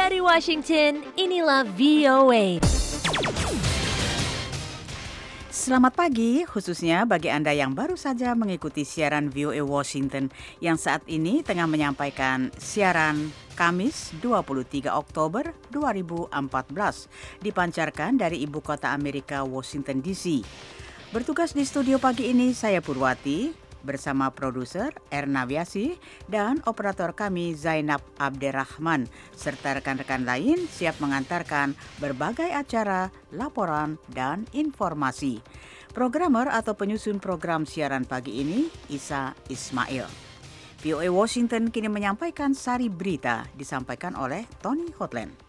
Dari Washington, inilah VOA. Selamat pagi, khususnya bagi Anda yang baru saja mengikuti siaran VOA Washington yang saat ini tengah menyampaikan siaran Kamis 23 Oktober 2014 dipancarkan dari ibu kota Amerika, Washington DC. Bertugas di studio pagi ini saya Purwati bersama produser Erna Wiasi dan operator kami Zainab Abderrahman serta rekan-rekan lain siap mengantarkan berbagai acara, laporan, dan informasi. Programmer atau penyusun program siaran pagi ini Isa Ismail. VOA Washington kini menyampaikan sari berita disampaikan oleh Tony Hotland.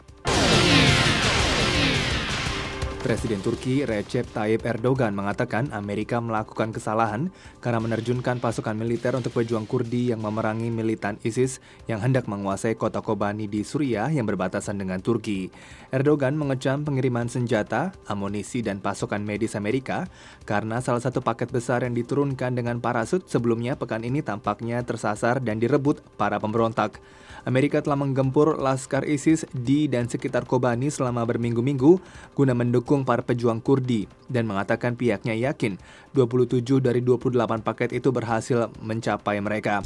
Presiden Turki Recep Tayyip Erdogan mengatakan Amerika melakukan kesalahan karena menerjunkan pasukan militer untuk pejuang Kurdi yang memerangi militan ISIS yang hendak menguasai kota Kobani di Suriah yang berbatasan dengan Turki. Erdogan mengecam pengiriman senjata, amunisi, dan pasukan medis Amerika karena salah satu paket besar yang diturunkan dengan parasut sebelumnya pekan ini tampaknya tersasar dan direbut para pemberontak. Amerika telah menggempur laskar ISIS di dan sekitar Kobani selama berminggu-minggu guna mendukung para pejuang Kurdi dan mengatakan pihaknya yakin 27 dari 28 paket itu berhasil mencapai mereka.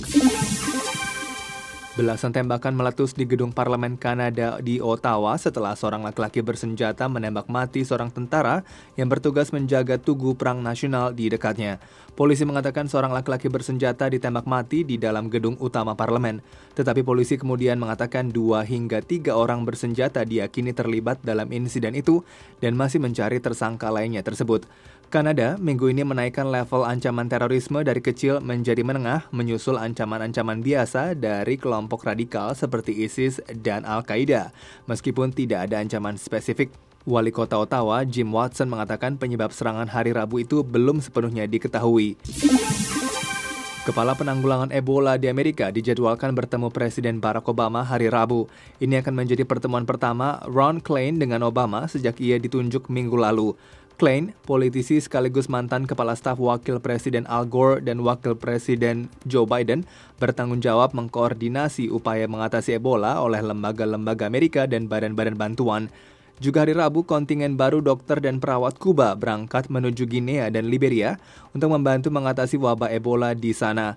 Belasan tembakan meletus di gedung parlemen Kanada di Ottawa setelah seorang laki-laki bersenjata menembak mati seorang tentara yang bertugas menjaga tugu perang nasional di dekatnya. Polisi mengatakan seorang laki-laki bersenjata ditembak mati di dalam gedung utama parlemen. Tetapi polisi kemudian mengatakan 2 hingga 3 orang bersenjata diyakini terlibat dalam insiden itu dan masih mencari tersangka lainnya tersebut. Kanada minggu ini menaikkan level ancaman terorisme dari kecil menjadi menengah menyusul ancaman-ancaman biasa dari kelompok radikal seperti ISIS dan Al-Qaeda. Meskipun tidak ada ancaman spesifik, Wali Kota Ottawa Jim Watson mengatakan penyebab serangan hari Rabu itu belum sepenuhnya diketahui. Kepala Penanggulangan Ebola di Amerika dijadwalkan bertemu Presiden Barack Obama hari Rabu. Ini akan menjadi pertemuan pertama Ron Klain dengan Obama sejak ia ditunjuk minggu lalu. Klain, politisi sekaligus mantan Kepala Staf Wakil Presiden Al Gore dan Wakil Presiden Joe Biden, bertanggung jawab mengkoordinasi upaya mengatasi Ebola oleh lembaga-lembaga Amerika dan badan-badan bantuan. Juga hari Rabu, kontingen baru dokter dan perawat Kuba berangkat menuju Guinea dan Liberia untuk membantu mengatasi wabah Ebola di sana.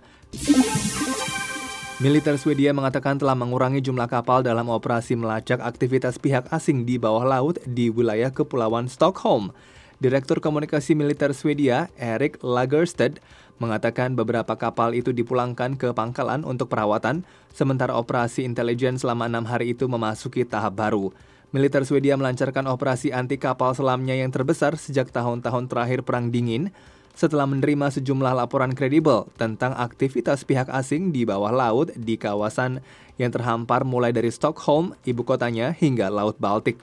Militer Swedia mengatakan telah mengurangi jumlah kapal dalam operasi melacak aktivitas pihak asing di bawah laut di wilayah Kepulauan Stockholm. Direktur Komunikasi Militer Swedia, Erik Lagerstedt, mengatakan beberapa kapal itu dipulangkan ke pangkalan untuk perawatan, sementara operasi intelijen selama 6 hari itu memasuki tahap baru. Militer Swedia melancarkan operasi anti kapal selamnya yang terbesar sejak tahun-tahun terakhir Perang Dingin, setelah menerima sejumlah laporan kredibel tentang aktivitas pihak asing di bawah laut di kawasan yang terhampar mulai dari Stockholm, ibu kotanya, hingga Laut Baltik.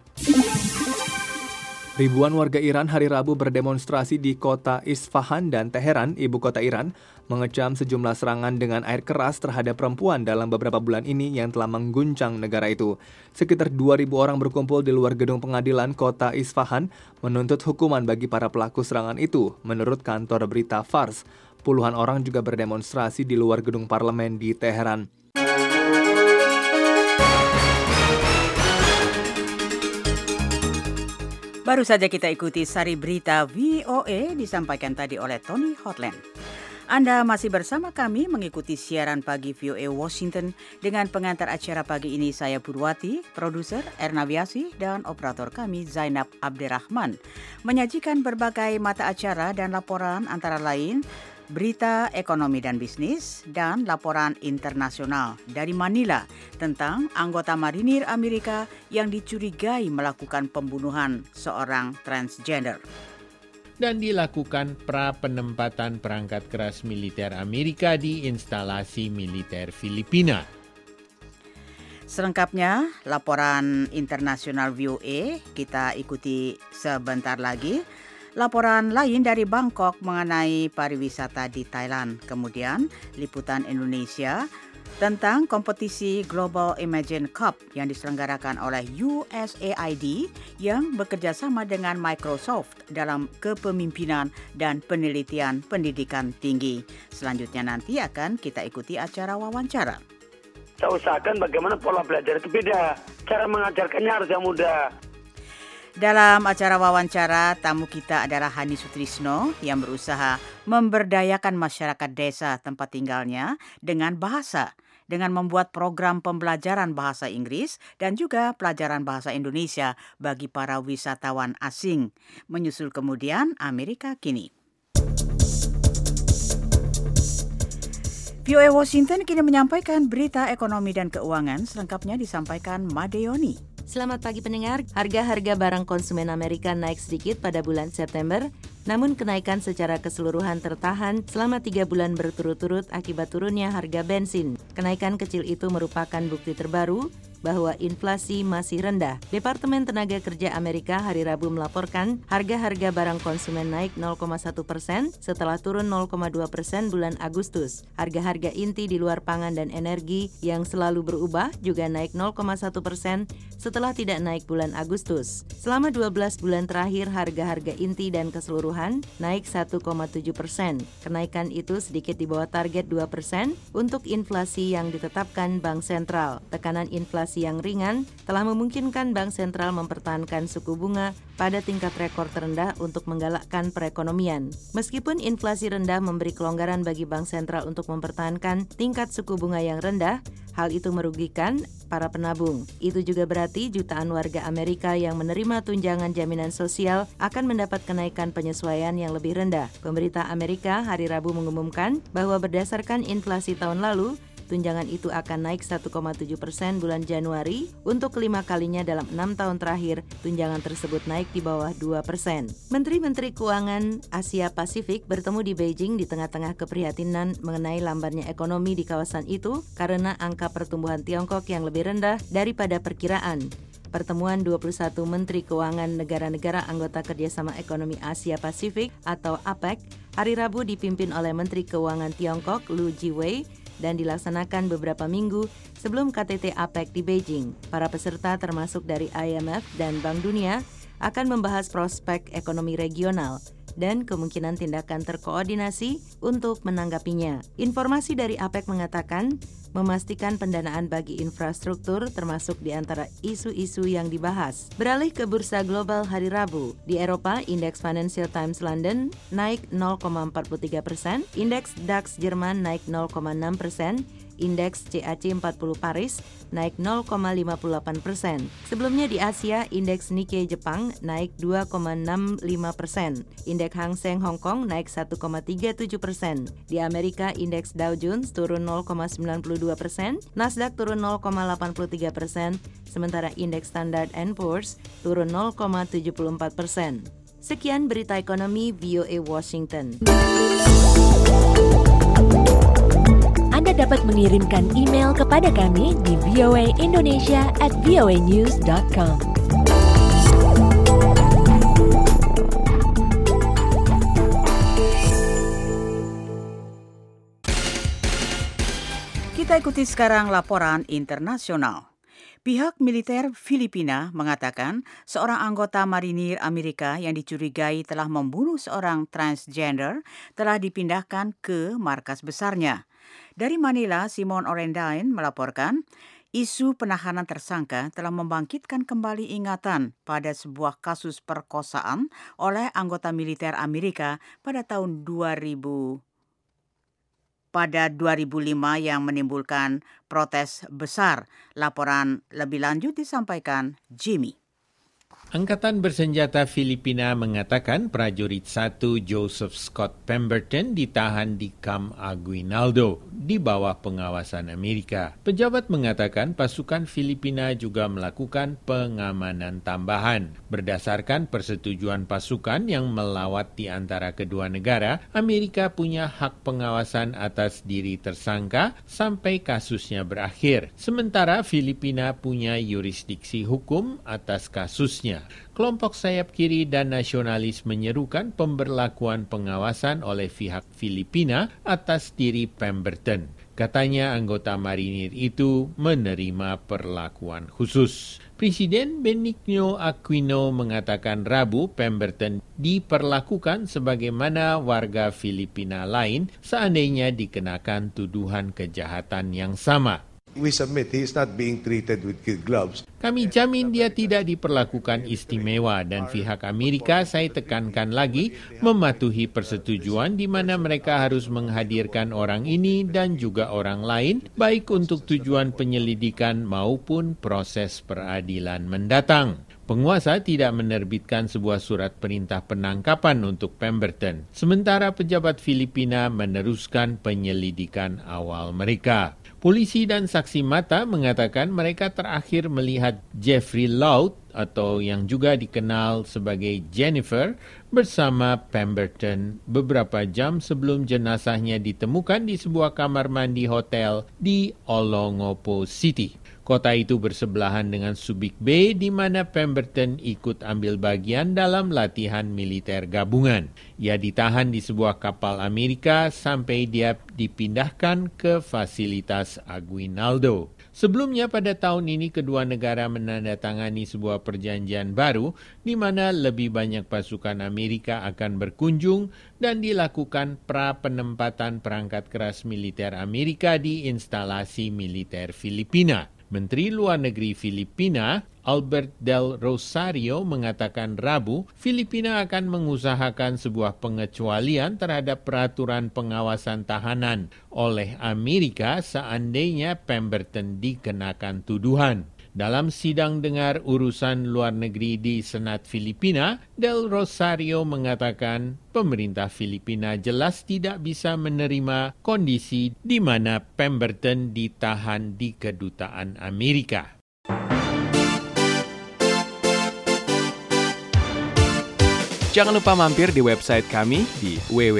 Ribuan warga Iran hari Rabu berdemonstrasi di kota Isfahan dan Teheran, ibu kota Iran, mengecam sejumlah serangan dengan air keras terhadap perempuan dalam beberapa bulan ini yang telah mengguncang negara itu. Sekitar 2.000 orang berkumpul di luar gedung pengadilan kota Isfahan menuntut hukuman bagi para pelaku serangan itu, menurut kantor berita Fars. Puluhan orang juga berdemonstrasi di luar gedung parlemen di Teheran. Baru saja kita ikuti sari berita VOA disampaikan tadi oleh Tony Hotland. Anda masih bersama kami mengikuti siaran pagi VOA Washington dengan pengantar acara pagi ini saya Purwati, produser Erna Wiasi, dan operator kami Zainab Abderrahman. Menyajikan berbagai mata acara dan laporan antara lain berita ekonomi dan bisnis, dan laporan internasional dari Manila tentang anggota marinir Amerika yang dicurigai melakukan pembunuhan seorang transgender. Dan dilakukan pra-penempatan perangkat keras militer Amerika di instalasi militer Filipina. Selengkapnya, laporan internasional VOA kita ikuti sebentar lagi. Laporan lain dari Bangkok mengenai pariwisata di Thailand. Kemudian, liputan Indonesia tentang kompetisi Global Imagine Cup yang diselenggarakan oleh USAID yang bekerjasama dengan Microsoft dalam kepemimpinan dan penelitian pendidikan tinggi. Selanjutnya nanti akan kita ikuti acara wawancara. Saya usahakan bagaimana pola belajar itu beda. cara mengajarkannya harus yang mudah. Dalam acara wawancara, tamu kita adalah Hani Sutrisno yang berusaha memberdayakan masyarakat desa tempat tinggalnya dengan bahasa, dengan membuat program pembelajaran bahasa Inggris dan juga pelajaran bahasa Indonesia bagi para wisatawan asing. Menyusul kemudian Amerika Kini. VOA Washington kini menyampaikan berita ekonomi dan keuangan, selengkapnya disampaikan Madeoni. Selamat pagi pendengar, harga-harga barang konsumen Amerika naik sedikit pada bulan September, namun kenaikan secara keseluruhan tertahan selama 3 bulan berturut-turut akibat turunnya harga bensin. Kenaikan kecil itu merupakan bukti terbaru bahwa inflasi masih rendah. Departemen Tenaga Kerja Amerika hari Rabu melaporkan harga-harga barang konsumen naik 0,1% setelah turun 0,2% bulan Agustus. Harga-harga inti di luar pangan dan energi yang selalu berubah juga naik 0,1% setelah tidak naik bulan Agustus. Selama 12 bulan terakhir harga-harga inti dan keseluruhan naik 1,7%. Kenaikan itu sedikit di bawah target 2% untuk inflasi yang ditetapkan Bank Sentral. Tekanan inflasi yang ringan telah memungkinkan Bank Sentral mempertahankan suku bunga pada tingkat rekor terendah untuk menggalakkan perekonomian. Meskipun inflasi rendah memberi kelonggaran bagi Bank Sentral untuk mempertahankan tingkat suku bunga yang rendah, hal itu merugikan para penabung. Itu juga berarti jutaan warga Amerika yang menerima tunjangan jaminan sosial akan mendapat kenaikan penyesuaian yang lebih rendah. Pemerintah Amerika hari Rabu mengumumkan bahwa berdasarkan inflasi tahun lalu, tunjangan itu akan naik 1,7% bulan Januari. Untuk kelima kalinya dalam 6 tahun terakhir, tunjangan tersebut naik di bawah 2%. Menteri-menteri keuangan Asia Pasifik bertemu di Beijing di tengah-tengah keprihatinan mengenai lambannya ekonomi di kawasan itu karena angka pertumbuhan Tiongkok yang lebih rendah daripada perkiraan. Pertemuan 21 Menteri Keuangan negara-negara anggota Kerjasama Ekonomi Asia Pasifik atau APEC hari Rabu dipimpin oleh Menteri Keuangan Tiongkok Lu Jiwei dan dilaksanakan beberapa minggu sebelum KTT APEC di Beijing. Para peserta termasuk dari IMF dan Bank Dunia akan membahas prospek ekonomi regional dan kemungkinan tindakan terkoordinasi untuk menanggapinya. Informasi dari APEC mengatakan memastikan pendanaan bagi infrastruktur termasuk di antara isu-isu yang dibahas. Beralih ke bursa global hari Rabu, di Eropa, indeks Financial Times London naik 0,43%, indeks DAX Jerman naik 0,6%, indeks CAC 40 Paris naik 0,58%. Sebelumnya di Asia, indeks Nikkei Jepang naik 2,65%. Indeks Hang Seng Hong Kong naik 1,37%. Di Amerika, indeks Dow Jones turun 0,92%, Nasdaq turun 0,83%, sementara indeks Standard & Poor's turun 0,74%. Sekian berita ekonomi VOA Washington. Anda dapat mengirimkan email kepada kami di voaindonesia@voanews.com. Kita ikuti sekarang laporan internasional. Pihak militer Filipina mengatakan seorang anggota marinir Amerika yang dicurigai telah membunuh seorang transgender telah dipindahkan ke markas besarnya. Dari Manila, Simon Orendain melaporkan isu penahanan tersangka telah membangkitkan kembali ingatan pada sebuah kasus perkosaan oleh anggota militer Amerika pada tahun 2005 yang menimbulkan protes besar. Laporan lebih lanjut disampaikan Jimmy. Angkatan Bersenjata Filipina mengatakan prajurit 1 Joseph Scott Pemberton ditahan di Camp Aguinaldo di bawah pengawasan Amerika. Pejabat mengatakan pasukan Filipina juga melakukan pengamanan tambahan. Berdasarkan persetujuan pasukan yang melawat di antara kedua negara, Amerika punya hak pengawasan atas diri tersangka sampai kasusnya berakhir. Sementara Filipina punya yurisdiksi hukum atas kasusnya. Kelompok sayap kiri dan nasionalis menyerukan pemberlakuan pengawasan oleh pihak Filipina atas diri Pemberton. Katanya anggota marinir itu menerima perlakuan khusus. Presiden Benigno Aquino mengatakan Rabu Pemberton diperlakukan sebagaimana warga Filipina lain seandainya dikenakan tuduhan kejahatan yang sama. We submit he is not being treated with kid gloves. Kami jamin dia tidak diperlakukan istimewa dan pihak Amerika, saya tekankan lagi, mematuhi persetujuan di mana mereka harus menghadirkan orang ini dan juga orang lain, baik untuk tujuan penyelidikan maupun proses peradilan mendatang. Penguasa tidak menerbitkan sebuah surat perintah penangkapan untuk Pemberton, sementara pejabat Filipina meneruskan penyelidikan awal mereka. Polisi dan saksi mata mengatakan mereka terakhir melihat Jeffrey Loud atau yang juga dikenal sebagai Jennifer bersama Pemberton beberapa jam sebelum jenazahnya ditemukan di sebuah kamar mandi hotel di Olongapo City. Kota itu bersebelahan dengan Subic Bay di mana Pemberton ikut ambil bagian dalam latihan militer gabungan. Ia ditahan di sebuah kapal Amerika sampai dia dipindahkan ke fasilitas Aguinaldo. Sebelumnya pada tahun ini kedua negara menandatangani sebuah perjanjian baru di mana lebih banyak pasukan Amerika akan berkunjung dan dilakukan pra-penempatan perangkat keras militer Amerika di instalasi militer Filipina. Menteri Luar Negeri Filipina, Albert Del Rosario, mengatakan Rabu, Filipina akan mengusahakan sebuah pengecualian terhadap peraturan pengawasan tahanan oleh Amerika seandainya Pemberton dikenakan tuduhan. Dalam sidang dengar urusan luar negeri di Senat Filipina, Del Rosario mengatakan pemerintah Filipina jelas tidak bisa menerima kondisi di mana Pemberton ditahan di kedutaan Amerika. Jangan lupa mampir di website kami di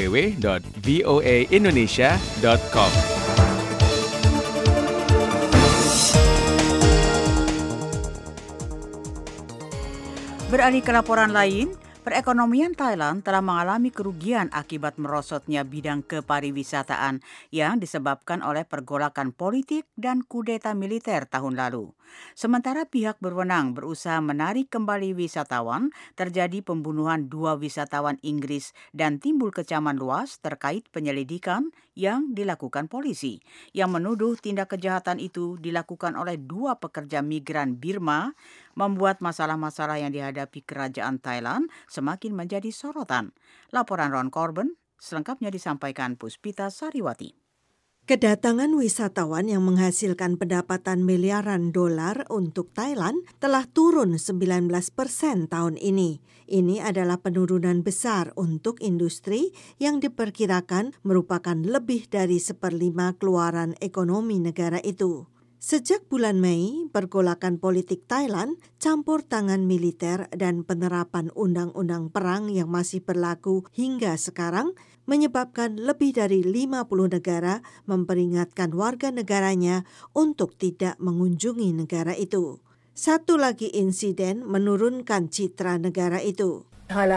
www.voaindonesia.com. Beralih ke laporan lain, perekonomian Thailand telah mengalami kerugian akibat merosotnya bidang kepariwisataan yang disebabkan oleh pergolakan politik dan kudeta militer tahun lalu. Sementara pihak berwenang berusaha menarik kembali wisatawan, terjadi pembunuhan 2 wisatawan Inggris dan timbul kecaman luas terkait penyelidikan yang dilakukan polisi, yang menuduh tindak kejahatan itu dilakukan oleh 2 pekerja migran Burma, membuat masalah-masalah yang dihadapi kerajaan Thailand semakin menjadi sorotan. Laporan Ron Corbin selengkapnya disampaikan Puspita Sariwati. Kedatangan wisatawan yang menghasilkan pendapatan miliaran dolar untuk Thailand telah turun 19% tahun ini. Ini adalah penurunan besar untuk industri yang diperkirakan merupakan lebih dari 1/5 keluaran ekonomi negara itu. Sejak bulan Mei, pergolakan politik Thailand, campur tangan militer dan penerapan undang-undang perang yang masih berlaku hingga sekarang menyebabkan lebih dari 50 negara memperingatkan warga negaranya untuk tidak mengunjungi negara itu. Satu lagi insiden menurunkan citra negara itu.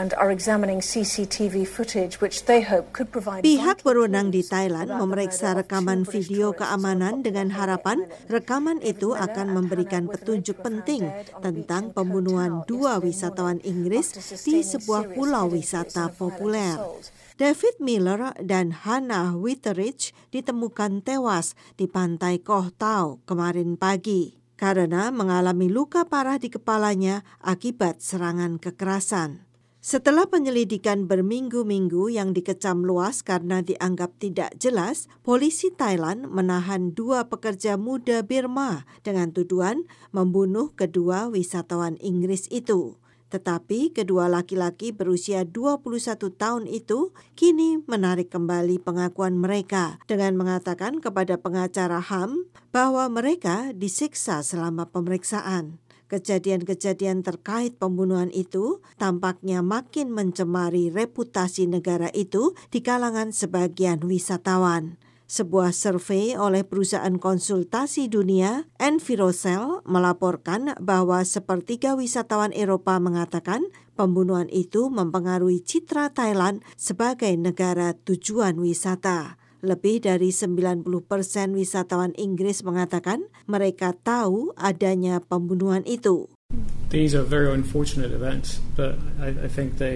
Pihak berwenang di Thailand memeriksa rekaman video keamanan dengan harapan rekaman itu akan memberikan petunjuk penting tentang pembunuhan 2 wisatawan Inggris di sebuah pulau wisata populer. David Miller dan Hannah Witteridge ditemukan tewas di pantai Koh Tao kemarin pagi karena mengalami luka parah di kepalanya akibat serangan kekerasan. Setelah penyelidikan berminggu-minggu yang dikecam luas karena dianggap tidak jelas, polisi Thailand menahan 2 pekerja muda Burma dengan tuduhan membunuh kedua wisatawan Inggris itu. Tetapi kedua laki-laki berusia 21 tahun itu kini menarik kembali pengakuan mereka dengan mengatakan kepada pengacara HAM bahwa mereka disiksa selama pemeriksaan. Kejadian-kejadian terkait pembunuhan itu tampaknya makin mencemari reputasi negara itu di kalangan sebagian wisatawan. Sebuah survei oleh perusahaan konsultasi dunia, Envirocell, melaporkan bahwa 1/3 wisatawan Eropa mengatakan pembunuhan itu mempengaruhi citra Thailand sebagai negara tujuan wisata. Lebih dari 90% wisatawan Inggris mengatakan mereka tahu adanya pembunuhan itu. These are very unfortunate events, but I think they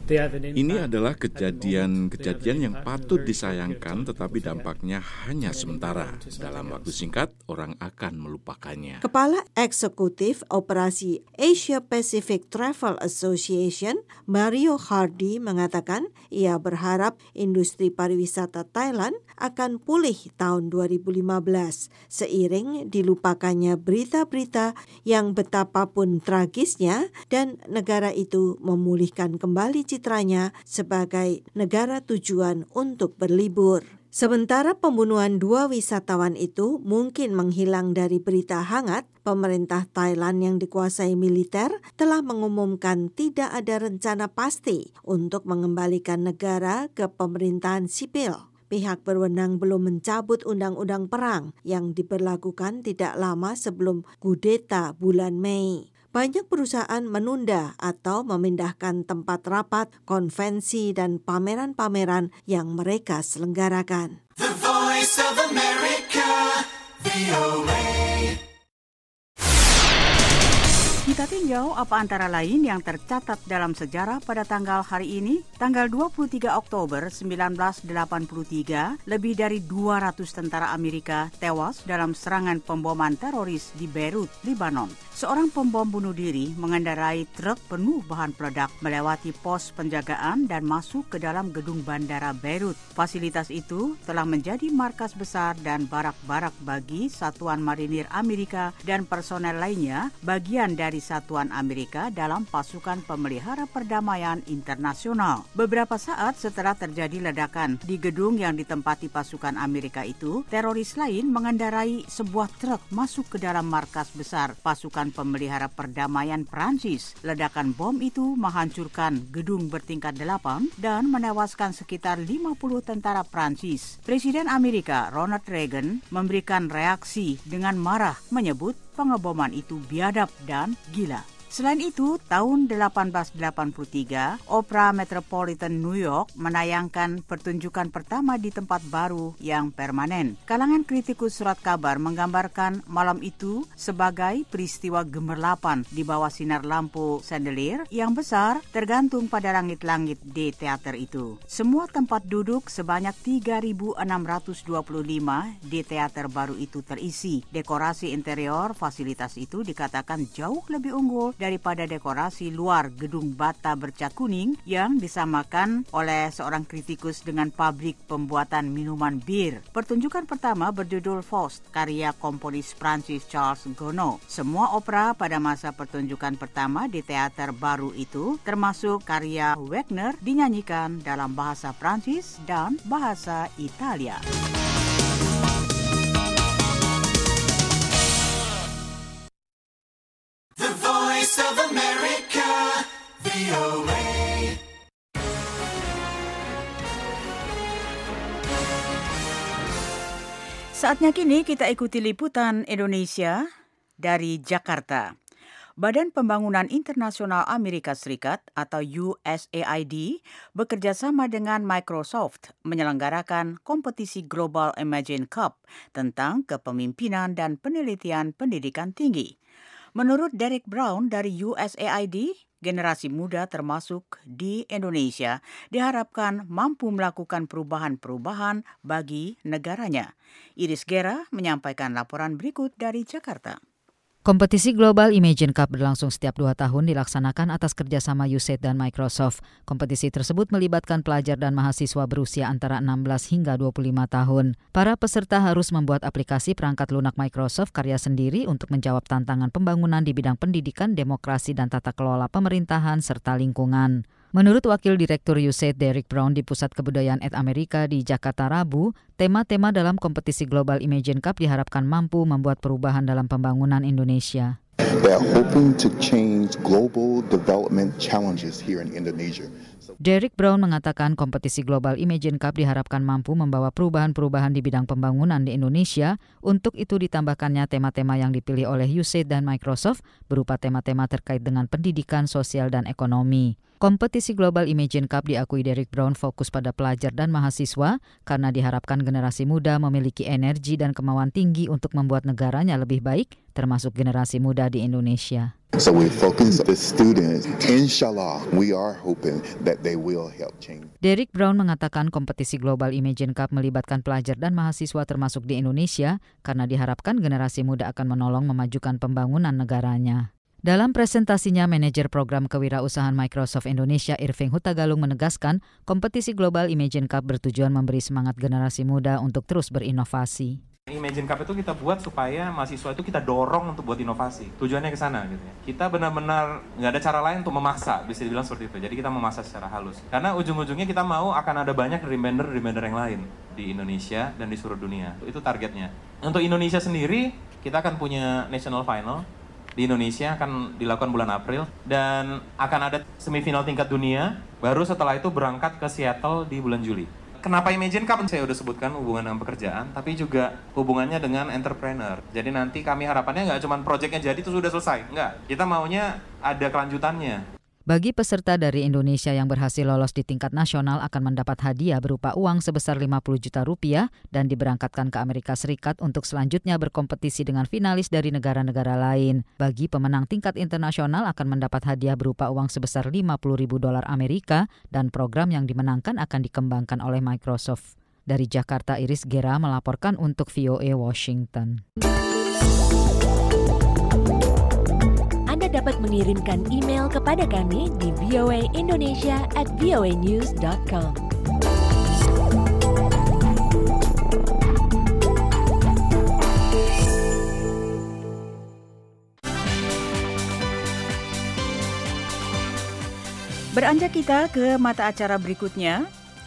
Ini adalah kejadian yang patut disayangkan, tetapi dampaknya hanya sementara. Dalam waktu singkat, orang akan melupakannya. Kepala Eksekutif Operasi Asia Pacific Travel Association, Mario Hardy, mengatakan ia berharap industri pariwisata Thailand akan pulih tahun 2015 seiring dilupakannya berita-berita yang betapapun tragisnya dan negara itu memulihkan kembali citranya sebagai negara tujuan untuk berlibur. Sementara pembunuhan 2 wisatawan itu mungkin menghilang dari berita hangat, pemerintah Thailand yang dikuasai militer telah mengumumkan tidak ada rencana pasti untuk mengembalikan negara ke pemerintahan sipil. Pihak berwenang belum mencabut undang-undang perang yang diberlakukan tidak lama sebelum kudeta bulan Mei. Banyak perusahaan menunda atau memindahkan tempat rapat, konvensi, dan pameran-pameran yang mereka selenggarakan. The Voice of America, VOA. Kita tinjau apa antara lain yang tercatat dalam sejarah pada tanggal hari ini, tanggal 23 Oktober 1983, lebih dari 200 tentara Amerika tewas dalam serangan pemboman teroris di Beirut, Lebanon. Seorang pembom bunuh diri mengendarai truk penuh bahan peledak melewati pos penjagaan dan masuk ke dalam gedung bandara Beirut. Fasilitas itu telah menjadi markas besar dan barak-barak bagi Satuan Marinir Amerika dan personel lainnya, bagian dari Satuan Amerika dalam pasukan pemelihara perdamaian internasional. Beberapa saat setelah terjadi ledakan di gedung yang ditempati pasukan Amerika itu, teroris lain mengendarai sebuah truk masuk ke dalam markas besar pasukan pemelihara perdamaian Prancis. Ledakan bom itu menghancurkan gedung bertingkat 8 dan menewaskan sekitar 50 tentara Prancis. Presiden Amerika Ronald Reagan memberikan reaksi dengan marah, menyebut pengeboman itu biadab dan gila. Selain itu, tahun 1883, Opera Metropolitan New York menayangkan pertunjukan pertama di tempat baru yang permanen. Kalangan kritikus surat kabar menggambarkan malam itu sebagai peristiwa gemerlapan di bawah sinar lampu chandelier yang besar tergantung pada langit-langit di teater itu. Semua tempat duduk sebanyak 3.625 di teater baru itu terisi. Dekorasi interior fasilitas itu dikatakan jauh lebih unggul daripada dekorasi luar gedung bata bercat kuning yang disamakan oleh seorang kritikus dengan pabrik pembuatan minuman bir. Pertunjukan pertama berjudul Faust, karya komponis Prancis Charles Gounod. Semua opera pada masa pertunjukan pertama di teater baru itu, termasuk karya Wagner, dinyanyikan dalam bahasa Prancis dan bahasa Italia. Voice of America, VOA. Saatnya kini kita ikuti liputan Indonesia dari Jakarta. Badan Pembangunan Internasional Amerika Serikat atau USAID bekerjasama dengan Microsoft menyelenggarakan kompetisi Global Imagine Cup tentang kepemimpinan dan penelitian pendidikan tinggi. Menurut Derek Brown dari USAID, generasi muda termasuk di Indonesia diharapkan mampu melakukan perubahan-perubahan bagi negaranya. Iris Gera menyampaikan laporan berikut dari Jakarta. Kompetisi Global Imagine Cup berlangsung setiap 2 tahun dilaksanakan atas kerjasama USAID dan Microsoft. Kompetisi tersebut melibatkan pelajar dan mahasiswa berusia antara 16 hingga 25 tahun. Para peserta harus membuat aplikasi perangkat lunak Microsoft karya sendiri untuk menjawab tantangan pembangunan di bidang pendidikan, demokrasi, dan tata kelola pemerintahan serta lingkungan. Menurut Wakil Direktur USAID Derek Brown di Pusat Kebudayaan Amerika di Jakarta Rabu, tema-tema dalam kompetisi Global Imagine Cup diharapkan mampu membuat perubahan dalam pembangunan Indonesia. They are hoping to change global development challenges here in Indonesia. Derek Brown mengatakan kompetisi Global Imagine Cup diharapkan mampu membawa perubahan-perubahan di bidang pembangunan di Indonesia. Untuk itu ditambahkannya tema-tema yang dipilih oleh USAID dan Microsoft berupa tema-tema terkait dengan pendidikan, sosial, dan ekonomi. Kompetisi Global Imagine Cup diakui Derek Brown fokus pada pelajar dan mahasiswa karena diharapkan generasi muda memiliki energi dan kemauan tinggi untuk membuat negaranya lebih baik, termasuk generasi muda di Indonesia. So we focus the students. Inshallah, we are hoping that they will help change. Derek Brown mengatakan kompetisi Global Imagine Cup melibatkan pelajar dan mahasiswa termasuk di Indonesia karena diharapkan generasi muda akan menolong memajukan pembangunan negaranya. Dalam presentasinya, manajer program kewirausahaan Microsoft Indonesia Irving Hutagalung menegaskan kompetisi Global Imagine Cup bertujuan memberi semangat generasi muda untuk terus berinovasi. Imagine Cup itu kita buat supaya mahasiswa itu kita dorong untuk buat inovasi. Tujuannya ke sana gitu ya. Kita benar-benar nggak ada cara lain untuk memaksa, bisa dibilang seperti itu. Jadi kita memaksa secara halus. Karena ujung-ujungnya kita mau akan ada banyak reminder yang lain di Indonesia dan di seluruh dunia. Itu targetnya. Untuk Indonesia sendiri, kita akan punya national final. Di Indonesia akan dilakukan bulan April dan akan ada semifinal tingkat dunia, baru setelah itu berangkat ke Seattle di bulan Juli. Kenapa Imagine Cup? Saya udah sebutkan hubungan dengan pekerjaan, tapi juga hubungannya dengan entrepreneur. Jadi nanti kami harapannya nggak cuma proyeknya jadi itu sudah selesai, nggak. Kita maunya ada kelanjutannya. Bagi peserta dari Indonesia yang berhasil lolos di tingkat nasional akan mendapat hadiah berupa uang sebesar 50 juta rupiah dan diberangkatkan ke Amerika Serikat untuk selanjutnya berkompetisi dengan finalis dari negara-negara lain. Bagi pemenang tingkat internasional akan mendapat hadiah berupa uang sebesar 50 ribu dolar Amerika dan program yang dimenangkan akan dikembangkan oleh Microsoft. Dari Jakarta, Iris Gera melaporkan untuk VOA Washington. Anda dapat mengirimkan email kepada kami di voaindonesia@voanews.com. Beranjak kita ke mata acara berikutnya.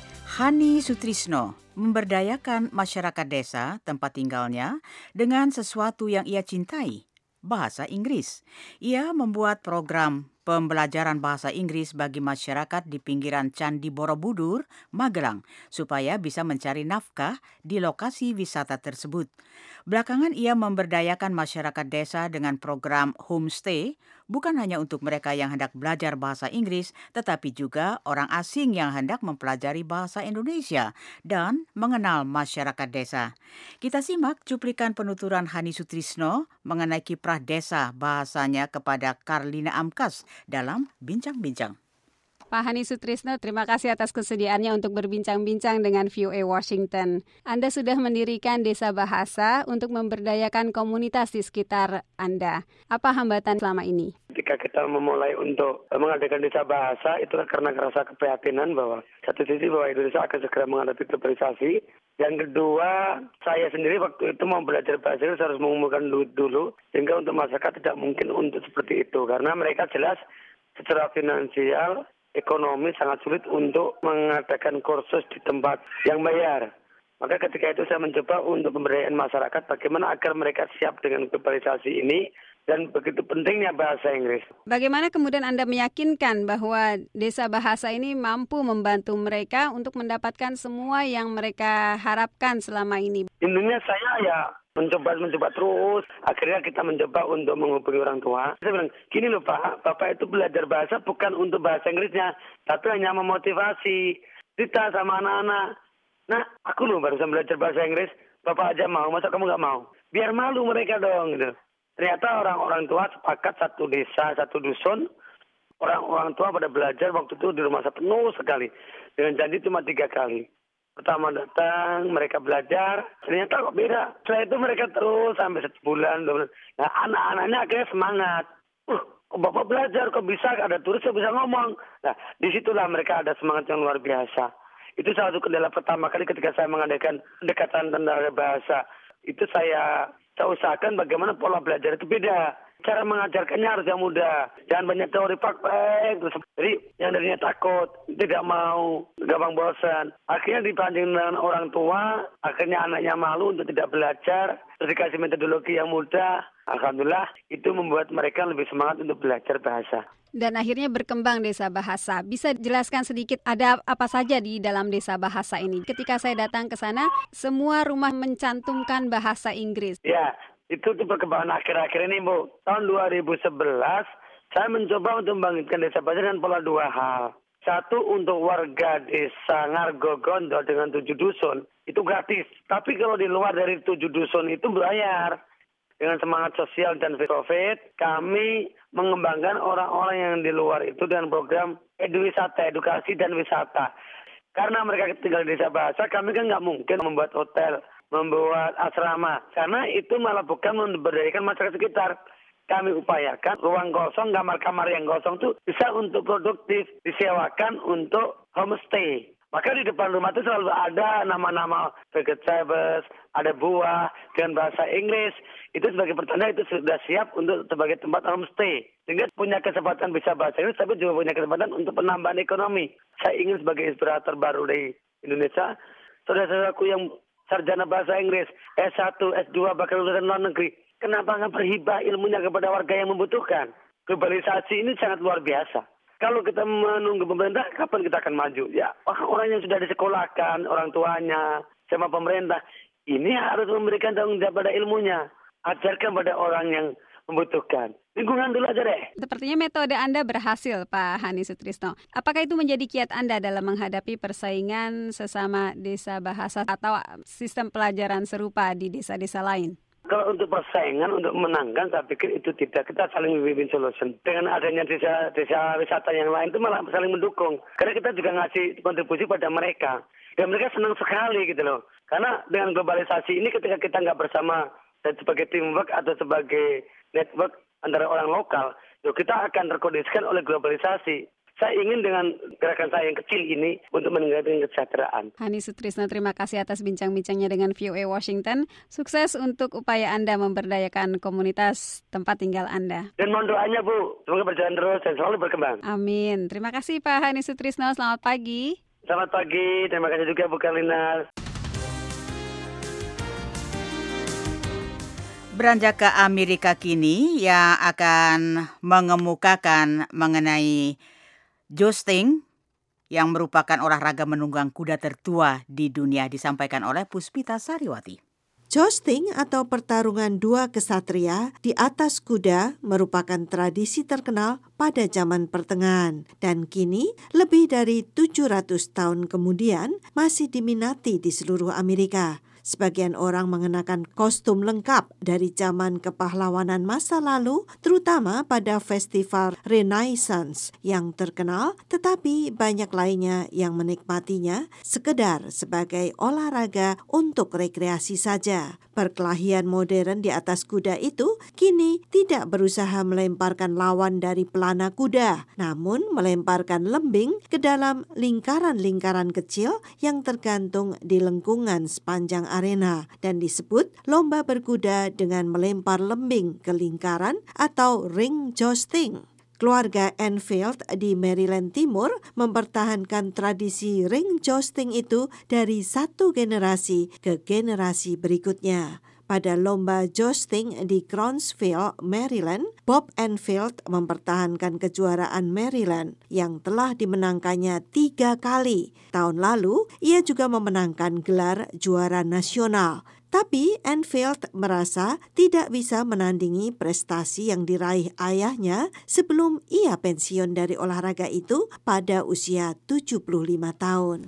Hani Sutrisno memberdayakan masyarakat desa tempat tinggalnya dengan sesuatu yang ia cintai, bahasa Inggris. Ia membuat program pembelajaran bahasa Inggris bagi masyarakat di pinggiran Candi Borobudur, Magelang, supaya bisa mencari nafkah di lokasi wisata tersebut. Belakangan ia memberdayakan masyarakat desa dengan program homestay, bukan hanya untuk mereka yang hendak belajar bahasa Inggris, tetapi juga orang asing yang hendak mempelajari bahasa Indonesia dan mengenal masyarakat desa. Kita simak cuplikan penuturan Hani Sutrisno mengenai kiprah desa bahasanya kepada Karlina Amkas dalam Bincang-Bincang. Pak Hani Sutrisno, terima kasih atas kesediaannya untuk berbincang-bincang dengan VOA Washington. Anda sudah mendirikan Desa Bahasa untuk memberdayakan komunitas di sekitar Anda. Apa hambatan selama ini? Ketika kita memulai untuk mengadakan Desa Bahasa, itu karena rasa keprihatinan bahwa satu sisi bahwa Indonesia akan segera menghadapi globalisasi. Yang kedua, saya sendiri waktu itu mau belajar bahasa Inggris harus mengumpulkan duit dulu, sehingga untuk masyarakat tidak mungkin untuk seperti itu. Karena mereka jelas secara finansial, ekonomi sangat sulit untuk mengadakan kursus di tempat yang bayar. Maka ketika itu saya mencoba untuk pemberdayaan masyarakat bagaimana agar mereka siap dengan globalisasi ini dan begitu pentingnya bahasa Inggris. Bagaimana kemudian Anda meyakinkan bahwa Desa Bahasa ini mampu membantu mereka untuk mendapatkan semua yang mereka harapkan selama ini? Intinya saya ya mencoba terus. Akhirnya kita mencoba untuk menghubungi orang tua. Saya bilang, gini loh Pak, Bapak itu belajar bahasa bukan untuk bahasa Inggrisnya, tapi hanya memotivasi kita sama anak-anak. Nah, aku loh barusan belajar bahasa Inggris, Bapak aja mau, masa kamu nggak mau? Biar malu mereka dong. Gitu. Ternyata orang-orang tua sepakat satu desa, satu dusun, orang-orang tua pada belajar waktu itu di rumah saya penuh sekali. Dengan janji cuma 3 kali. Pertama datang, mereka belajar, ternyata kok beda. Setelah itu mereka terus sampai 1 bulan, 2 bulan. Nah, anak-anaknya akhirnya semangat. Kok Bapak belajar, kok bisa ada turis, kok bisa ngomong. Nah, disitulah mereka ada semangat yang luar biasa. Itu salah satu kendala pertama kali ketika saya mengadakan pendekatan tentang bahasa. Itu saya usahakan bagaimana pola belajar itu beda. Cara mengajarkannya harus yang mudah. Jangan banyak teori praktek. Jadi yang darinya takut, tidak mau, gampang bosan. Akhirnya dibanding dengan orang tua, akhirnya anaknya malu untuk tidak belajar. Terus dikasih metodologi yang mudah. Alhamdulillah itu membuat mereka lebih semangat untuk belajar bahasa. Dan akhirnya berkembang Desa Bahasa. Bisa jelaskan sedikit ada apa saja di dalam Desa Bahasa ini? Ketika saya datang ke sana, semua rumah mencantumkan bahasa Inggris. Ya, itu perkembangan akhir-akhir ini, Bu. Tahun 2011, Saya mencoba untuk membangkitkan desa bahasa dengan pola 2 hal. Satu, untuk warga desa Ngargogondo dengan 7 dusun itu gratis. Tapi kalau di luar dari 7 dusun itu bayar. Dengan semangat sosial dan profit, kami mengembangkan orang-orang yang di luar itu dengan program edwisata, edukasi dan wisata. Karena mereka tinggal di desa bahasa, kami kan nggak mungkin membuat hotel, membuat asrama. Karena itu malah bukan memberdayakan masyarakat sekitar. Kami upayakan ruang kosong, kamar-kamar yang kosong itu bisa untuk produktif, disewakan untuk homestay. Maka di depan rumah itu selalu ada nama-nama vegetables, ada buah dengan bahasa Inggris. Itu sebagai pertanda itu sudah siap untuk sebagai tempat homestay. Sehingga punya kesempatan bisa bahasa Inggris, tapi juga punya kesempatan untuk penambahan ekonomi. Saya ingin sebagai inspirator baru di Indonesia, saudara-saudaraku yang sarjana bahasa Inggris, S1, S2, bahkan lulusan luar negeri, kenapa nggak berhibah ilmunya kepada warga yang membutuhkan? Globalisasi ini sangat luar biasa. Kalau kita menunggu pemerintah, kapan kita akan maju? Ya, orang yang sudah disekolahkan, orang tuanya, sama pemerintah, ini harus memberikan tanggung jawab pada ilmunya. Ajarkan pada orang yang membutuhkan. Lingkungan dulu aja deh. Sepertinya metode Anda berhasil, Pak Hani Sutrisno. Apakah itu menjadi kiat Anda dalam menghadapi persaingan sesama desa bahasa atau sistem pelajaran serupa di desa-desa lain? Kalau untuk persaingan, untuk menangkan, saya pikir itu tidak. Kita saling win-win solution. Dengan adanya desa wisata yang lain itu malah saling mendukung. Karena kita juga ngasih kontribusi pada mereka. Dan mereka senang sekali gitu loh. Karena dengan globalisasi ini ketika kita nggak bersama dan sebagai teamwork atau sebagai network antara orang lokal, kita akan terkondisikan oleh globalisasi. Saya ingin dengan gerakan saya yang kecil ini untuk meningkatkan kesejahteraan. Hani Sutrisno, terima kasih atas bincang-bincangnya dengan VOA Washington. Sukses untuk upaya Anda memberdayakan komunitas tempat tinggal Anda. Dan mohon doanya, Bu. Semoga berjalan terus dan selalu berkembang. Amin. Terima kasih Pak Hani Sutrisno. Selamat pagi. Selamat pagi. Terima kasih juga Bu Karlina. Beranjak ke Amerika kini yang akan mengemukakan mengenai jousting yang merupakan olahraga menunggang kuda tertua di dunia disampaikan oleh Puspita Sariwati. Jousting atau pertarungan dua kesatria di atas kuda merupakan tradisi terkenal pada zaman pertengahan dan kini lebih dari 700 tahun kemudian masih diminati di seluruh Amerika. Sebagian orang mengenakan kostum lengkap dari zaman kepahlawanan masa lalu, terutama pada festival Renaissance yang terkenal, tetapi banyak lainnya yang menikmatinya sekedar sebagai olahraga untuk rekreasi saja. Perkelahian modern di atas kuda itu kini tidak berusaha melemparkan lawan dari pelana kuda, namun melemparkan lembing ke dalam lingkaran-lingkaran kecil yang tergantung di lengkungan sepanjang arena dan disebut lomba berkuda dengan melempar lembing ke lingkaran atau ring jousting. Keluarga Enfield di Maryland Timur mempertahankan tradisi ring jousting itu dari satu generasi ke generasi berikutnya. Pada lomba jousting di Crownsville, Maryland, Bob Enfield mempertahankan kejuaraan Maryland yang telah dimenangkannya 3 kali. Tahun lalu, ia juga memenangkan gelar juara nasional. Tapi Enfield merasa tidak bisa menandingi prestasi yang diraih ayahnya sebelum ia pensiun dari olahraga itu pada usia 75 tahun.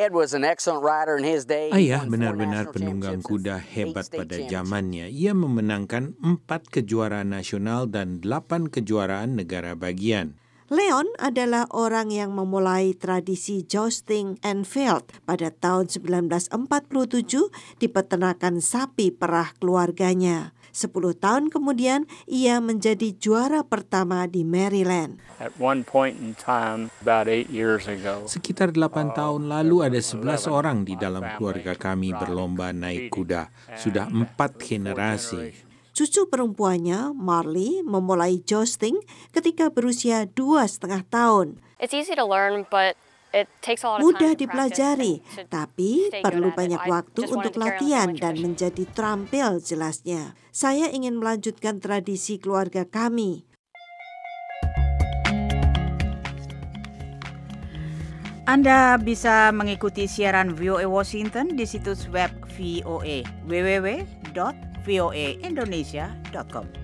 Ayah benar-benar penunggang kuda hebat pada zamannya. Ia memenangkan 4 kejuaraan nasional dan 8 kejuaraan negara bagian. Leon adalah orang yang memulai tradisi jousting Enfield pada tahun 1947 di peternakan sapi perah keluarganya. 10 tahun kemudian, ia menjadi juara pertama di Maryland. Sekitar 8 tahun lalu ada 11 orang di dalam keluarga kami berlomba naik kuda. Sudah 4 generasi. Cucu perempuannya, Marley, memulai jousting ketika berusia 2,5 tahun. Mudah dipelajari, tapi perlu banyak waktu untuk latihan dan menjadi terampil jelasnya. Saya ingin melanjutkan tradisi keluarga kami. Anda bisa mengikuti siaran VOA Washington di situs web VOA www.voaindonesia.com.